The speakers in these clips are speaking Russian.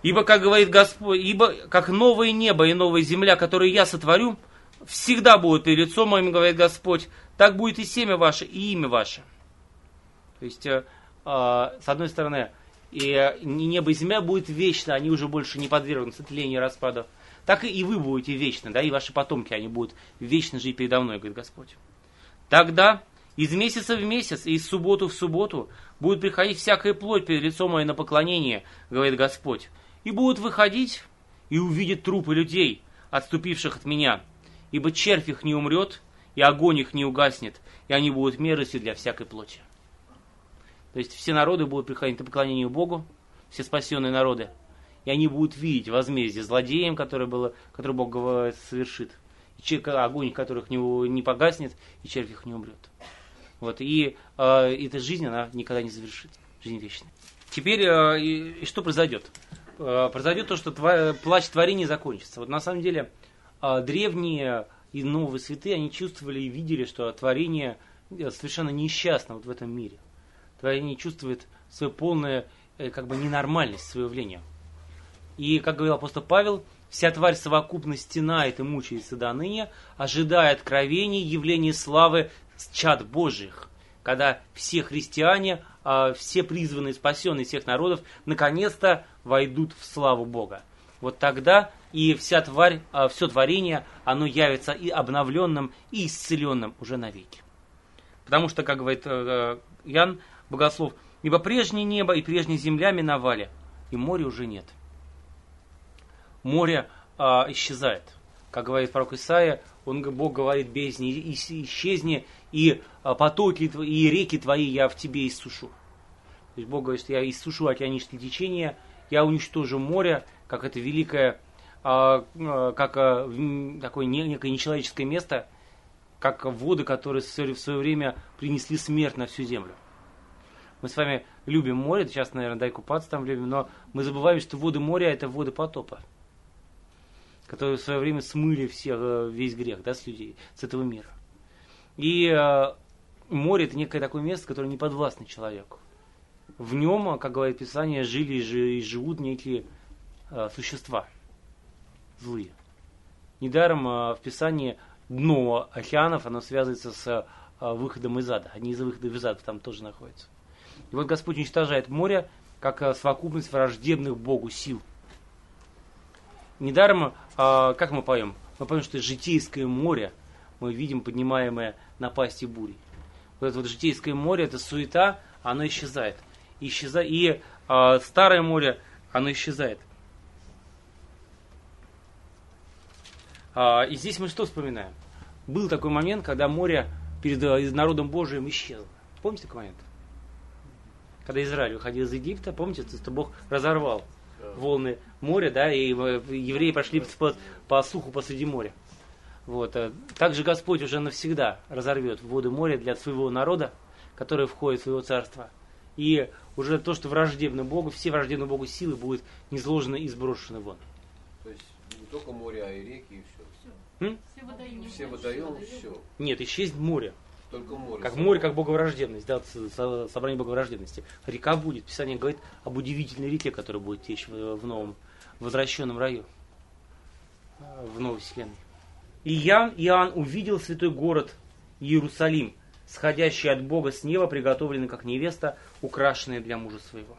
Ибо, как говорит Господь, ибо как новое небо и новая земля, которые я сотворю, всегда будут перед лицом моим, говорит Господь, так будет и семя ваше, и имя ваше. То есть, с одной стороны, и небо и земля будет вечно, они уже больше не подвергнутся тлению и распаду. Так и вы будете вечны, да, и ваши потомки, они будут вечно жить передо мной, говорит Господь. Тогда из месяца в месяц и из субботу в субботу будет приходить всякая плоть перед лицом мое на поклонение, говорит Господь. И будут выходить и увидят трупы людей, отступивших от меня. Ибо червь их не умрет, и огонь их не угаснет, и они будут мерзостью для всякой плоти. То есть все народы будут приходить на поклонение Богу, все спасенные народы, и они будут видеть возмездие злодеям, которое Бог совершит, и огонь которых не погаснет, и червь их не умрет. Вот, и эта жизнь, она никогда не завершится, жизнь вечная. Теперь, и что произойдет? Произойдет то, что плач творения закончится. Вот на самом деле, древние и новые святые, они чувствовали и видели, что творение совершенно несчастно вот в этом мире. Творение чувствует свою полную ненормальность, свое явление. И, как говорил апостол Павел, вся тварь совокупно стенает и мучается до ныне, ожидая откровений, явления славы чад Божьих, когда все христиане, все призванные, спасенные всех народов, наконец-то войдут в славу Бога. Вот тогда и вся тварь, все творение, оно явится и обновленным, и исцеленным уже навеки. Потому что, как говорит Иоанн Богослов, ибо прежнее небо и прежняя земля миновали, и моря уже нет. Море исчезает. Как говорит пророк Исаия, Бог говорит бездне, исчезни, и потоки и реки твои я в тебе иссушу. То есть Бог говорит, что я иссушу океанические течения, я уничтожу море, как это великое, как такое некое нечеловеческое место, как воды, которые в свое время принесли смерть на всю землю. Мы с вами любим море, сейчас, наверное, дай купаться там любим, но мы забываем, что воды моря – это воды потопа, которые в свое время смыли весь грех, да, с людей, с этого мира. И море – это некое такое место, которое не подвластно человеку. В нем, как говорит Писание, жили и живут некие существа злые. Недаром в Писании дно океанов, оно связывается с выходом из ада. Одни из выходов из ада там тоже находятся. И вот Господь уничтожает море, как совокупность враждебных Богу сил. Недаром, как мы поем? Мы поем, что житейское море мы видим, поднимаемое напасти бури. Вот это вот житейское море, это суета, оно исчезает. И старое море, оно исчезает. И здесь мы что вспоминаем? Был такой момент, когда море перед народом Божиим исчезло. Помните такой момент? Когда Израиль выходил из Египта, помните, что Бог разорвал волны моря, да, и евреи пошли по суху посреди моря. Вот. Также Господь уже навсегда разорвет воды моря для своего народа, который входит в своего царства. И уже то, что враждебно Богу, все враждебные Богу силы будут низложены и сброшены вон. То есть не только море, а и реки, и все. Все водоемы, все. Нет, исчезнет море. Только море. Как море, как боговраждебность, да, собрание боговраждебности. Река будет, Писание говорит об удивительной реке, которая будет течь в новом возвращенном раю, в новой вселенной. И Иоанн увидел святой город Иерусалим, сходящий от Бога с неба, приготовленный как невеста, украшенная для мужа своего.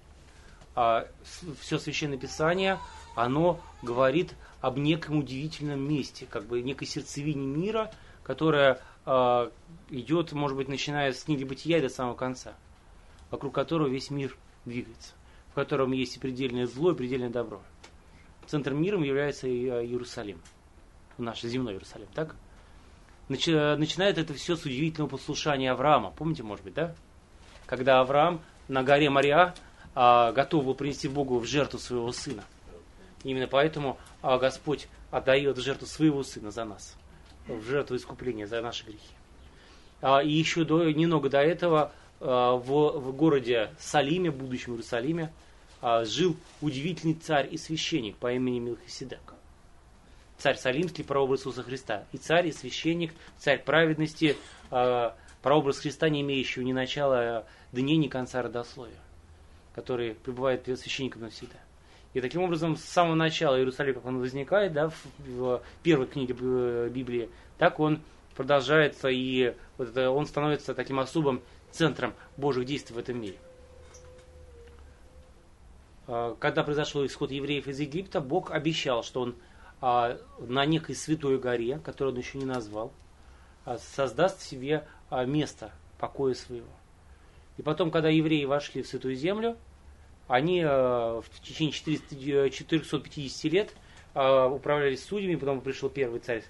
Все Священное Писание, оно говорит об неком удивительном месте, как бы некой сердцевине мира, которая идет, может быть, начиная с книги Бытия и до самого конца, вокруг которого весь мир двигается, в котором есть и предельное зло, и предельное добро. Центром мира является Иерусалим, наш земной Иерусалим, так? Начинает это все с удивительного послушания Авраама. Помните, может быть, да? Когда Авраам на горе Мориа готов был принести Богу в жертву своего сына. Именно поэтому Господь отдает в жертву своего сына за нас, в жертву искупления за наши грехи. И еще немного до этого в городе Салиме, будущем Иерусалиме, жил удивительный царь и священник по имени Мелхиседек. Царь Салимский, прообраз Иисуса Христа. И царь, и священник, царь праведности, прообраз Христа, не имеющего ни начала дней, ни конца родословия, который пребывает перед священником навсегда. И таким образом, с самого начала Иерусалим, как он возникает, да, в первой книге Библии, так он продолжается, и вот это, он становится таким особым центром Божьих действий в этом мире. Когда произошел исход евреев из Египта, Бог обещал, что он на некой святой горе, которую он еще не назвал, создаст себе место покоя своего. И потом, когда евреи вошли в Святую Землю, они в течение 450 лет управлялись судьями, потом пришел первый царь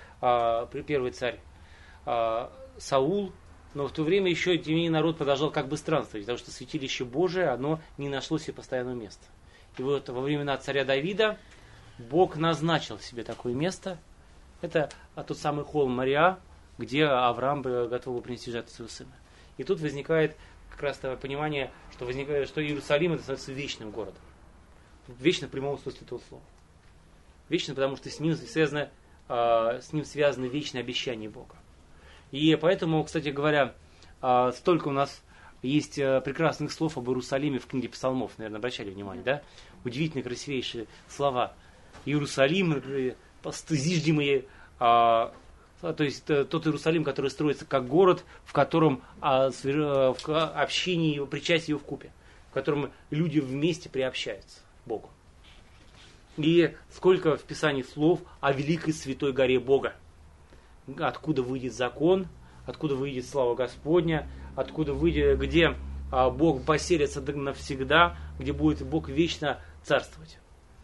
Саул, но в то время еще народ продолжал как бы странствовать, потому что святилище Божие, оно не нашло себе постоянного места. И вот во времена царя Давида Бог назначил себе такое место. Это тот самый холм Мориа, где Авраам готов был принести жертву своего сына. И тут возникает как раз это понимание, что Иерусалим это становится вечным городом. Вечно в прямом смысле этого слова. Вечно, потому что с ним связаны вечные обещания Бога. И поэтому, кстати говоря, столько у нас есть прекрасных слов об Иерусалиме в книге Псалмов, наверное, обращали внимание, да? Удивительные, красивейшие слова. Иерусалим, зиждимые, то есть тот Иерусалим, который строится как город, в котором в общении, причастии его вкупе, в котором люди вместе приобщаются к Богу. И сколько в Писании слов о великой святой горе Бога. Откуда выйдет закон, откуда выйдет слава Господня, откуда выйдет, где Бог поселится навсегда, где будет Бог вечно царствовать.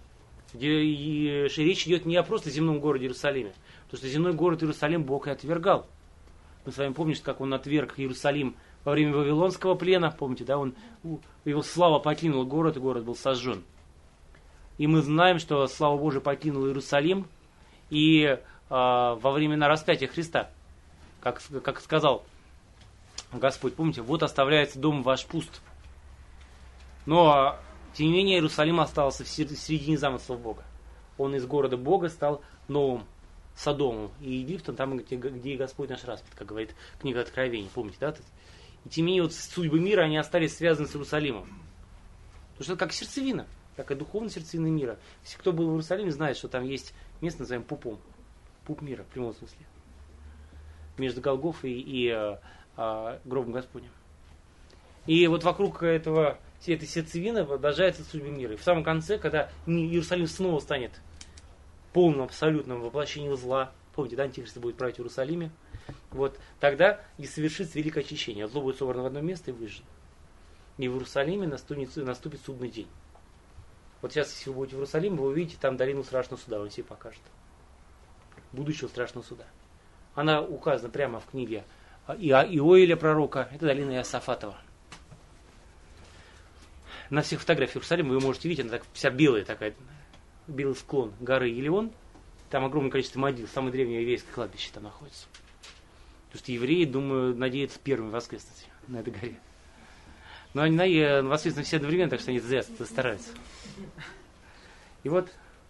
И речь идет не о просто земном городе Иерусалиме, потому что земной город Иерусалим Бог и отвергал. Мы с вами помним, как он отверг Иерусалим во время Вавилонского плена, помните, да, его слава покинула город, и город был сожжен. И мы знаем, что слава Божия покинула Иерусалим, и во времена распятия Христа, как сказал Господь, помните, вот оставляется дом ваш пуст. Но, тем не менее, Иерусалим остался в середине замыслов Бога. Он из города Бога стал новым Содомом и Египтом, там, где и Господь наш распят, как говорит книга Откровений, помните, да? И тем не менее, вот судьбы мира, они остались связаны с Иерусалимом. Потому что это как сердцевина, как и духовная сердцевина мира. Все, кто был в Иерусалиме, знает, что там есть место, называемое пупом. Пуп мира, в прямом смысле. Между Голгофой и гробом Господним. И вот вокруг всей этой сердцевины продолжается судьба мира. И в самом конце, когда Иерусалим снова станет полным, абсолютным воплощением зла, помните, да, Антихрист будет править в Иерусалиме, вот, тогда и совершится великое очищение. Зло будет собрано в одно место и выжжено. И в Иерусалиме наступит судный день. Вот сейчас, если вы будете в Иерусалиме, вы увидите там долину страшного суда, он себе покажет. Будущего страшного суда. Она указана прямо в книге Иоиля пророка. Это долина Иосафатова. На всех фотографиях Иерусалима вы можете видеть, она вся белая такая, белый склон горы Елеон. Там огромное количество могил, самое древнее еврейское кладбище там находится. Потому что евреи, думаю, надеются первыми воскреснуть на этой горе. Но они воскреснут все одновременно, так что они зря стараются. И вот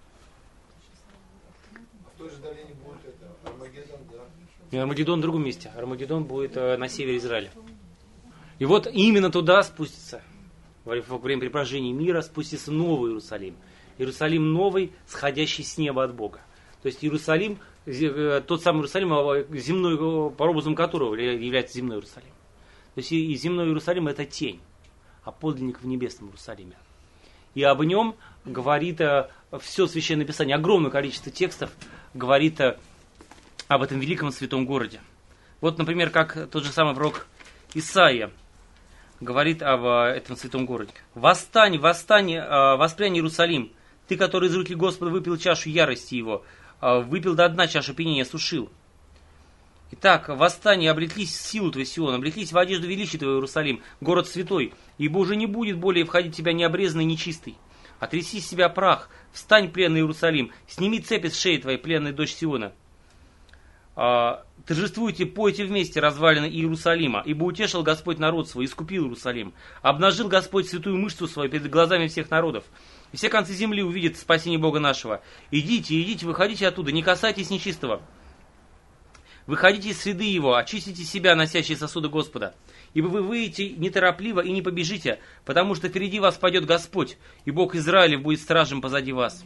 В той же долине будет Армагеддон, да? И Армагеддон в другом месте. Армагеддон будет на севере Израиля. И вот именно туда спустится, во время преображения мира, спустится новый Иерусалим. Иерусалим новый, сходящий с неба от Бога. То есть Иерусалим, тот самый Иерусалим, земной, по образу которого является земной Иерусалим. То есть и земной Иерусалим это тень, а подлинник в небесном Иерусалиме. И об нем говорит все Священное Писание, огромное количество текстов говорит об этом великом святом городе. Вот, например, как тот же самый пророк Исаия говорит об этом святом городе. «Восстань, восстань, воспрянь, Иерусалим, ты, который из руки Господа выпил чашу ярости его, выпил до дна чашу опьянения, сушил. Итак, восстань и облеклись в силу твою, Сион, облеклись в одежду величия твоего, Иерусалим, город святой, ибо уже не будет более входить в тебя необрезанный, нечистый. Отряси с себя прах, встань, пленный Иерусалим, сними цепи с шеи твоей, пленная дочь Сиона. Торжествуйте, пойте вместе, развалины Иерусалима, ибо утешил Господь народ свой, искупил Иерусалим. Обнажил Господь святую мышцу свою перед глазами всех народов. И все концы земли увидят спасение Бога нашего. Идите, идите, выходите оттуда, не касайтесь нечистого. Выходите из среды его, очистите себя, носящие сосуды Господа. Ибо вы выйдете неторопливо и не побежите, потому что впереди вас пойдет Господь, и Бог Израилев будет стражем позади вас.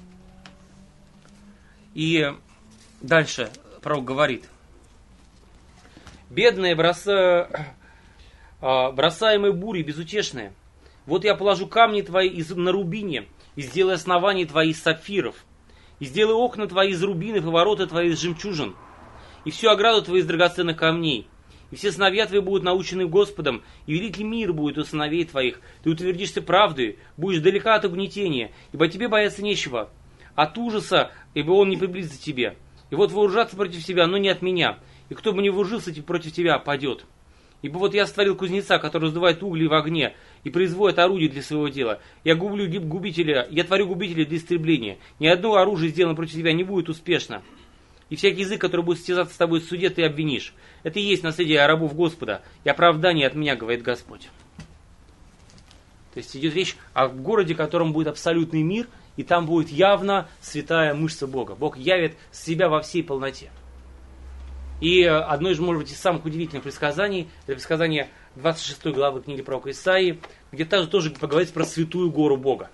И дальше пророк говорит. Бедные, бросаемые бури, безутешные. Вот я положу камни твои на рубине, и сделаю основания твои из сапфиров, и сделаю окна твои из рубинов, и ворота твои из жемчужин, и всю ограду твою из драгоценных камней. И все сыновья твои будут научены Господом, и великий мир будет у сыновей твоих. Ты утвердишься правдой, будешь далека от угнетения, ибо тебе бояться нечего. От ужаса, ибо он не приблизится к тебе. И вот вооружаться против тебя, но не от меня. И кто бы не вооружился против тебя, падет. Ибо вот я створил кузнеца, который раздувает угли в огне и производит орудие для своего дела. Я творю губителя для истребления. Ни одно оружие, сделанное против тебя, не будет успешно. И всякий язык, который будет стязаться с тобой в суде, ты обвинишь. Это и есть наследие рабов Господа и оправдание от меня, говорит Господь. То есть идет речь о городе, в котором будет абсолютный мир, и там будет явно святая мышца Бога. Бог явит себя во всей полноте. И одно из, может быть, из самых удивительных предсказаний, это предсказание 26 главы книги пророка Исаии, где тоже поговорится про святую гору Бога.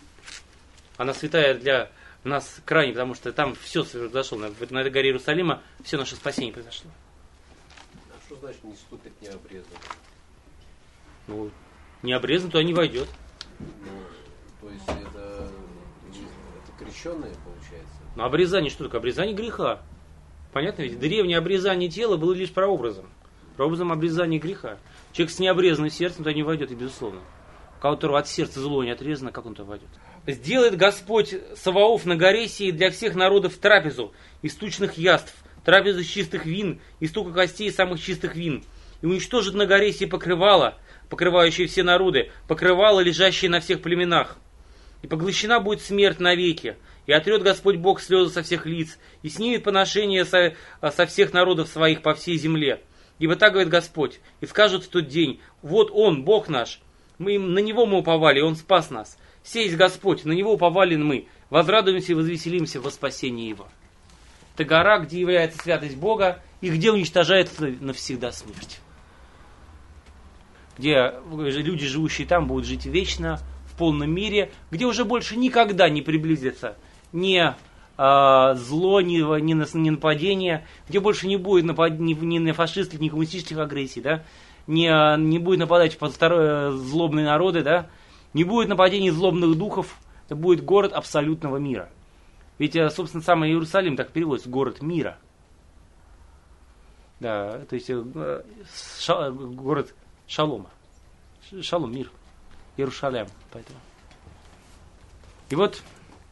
Она святая для нас крайне, потому что там все произошло. На этой горе Иерусалима все наше спасение произошло. А что значит не ступит необрезанный? Ну, не обрезан, то не войдет. Ну, то есть это крещенные, получается? Но обрезание что такое? Обрезание греха. Понятно ведь? Древнее обрезание тела было лишь прообразом. Прообразом обрезания греха. Человек с необрезанным сердцем туда не войдет, и безусловно. У которого от сердца зло не отрезано, как он туда войдет? Сделает Господь Саваоф на горе сей для всех народов трапезу из тучных яств, трапезу из чистых вин, из стука костей самых чистых вин. И уничтожит на горе сей покрывало, покрывающее все народы, покрывало, лежащее на всех племенах. И поглощена будет смерть навеки. И отрет Господь Бог слезы со всех лиц, и снимет поношение со всех народов своих по всей земле. Ибо так говорит Господь, и скажут в тот день, вот Он, Бог наш, на Него мы уповали, и Он спас нас. Сей есть Господь, на Него уповали мы, возрадуемся и возвеселимся во спасении Его. Это гора, где является святость Бога, и где уничтожается навсегда смерть. Где люди, живущие там, будут жить вечно, в полном мире, где уже больше никогда не приблизится ни зло, ни нападение, где больше не будет ни на фашистских, ни коммунистических агрессий, да? не будет нападать злобные народы, да? Не будет нападений злобных духов, это будет город абсолютного мира. Ведь, собственно, сам Иерусалим так переводится, город мира. Да, то есть город шалома. Шалом, мир. Иерусалим, поэтому. И вот,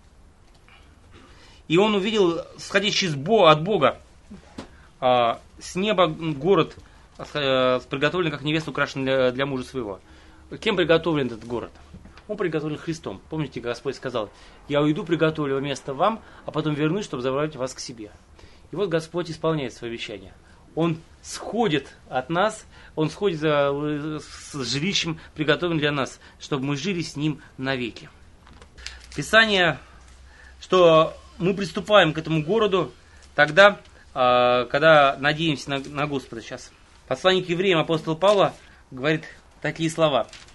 и он увидел, сходящий от Бога, с неба город, приготовленный как невеста, украшенный для мужа своего. Кем приготовлен этот город? Он приготовлен Христом. Помните, Господь сказал, я уйду, приготовлю место вам, а потом вернусь, чтобы забрать вас к себе. И вот Господь исполняет свое обещание. Он сходит от нас, Он сходит с жилищем, приготовленным для нас, чтобы мы жили с Ним навеки. Писание, что мы приступаем к этому городу тогда, когда надеемся на Господа сейчас. Посланник к евреям апостол Павла говорит такие слова.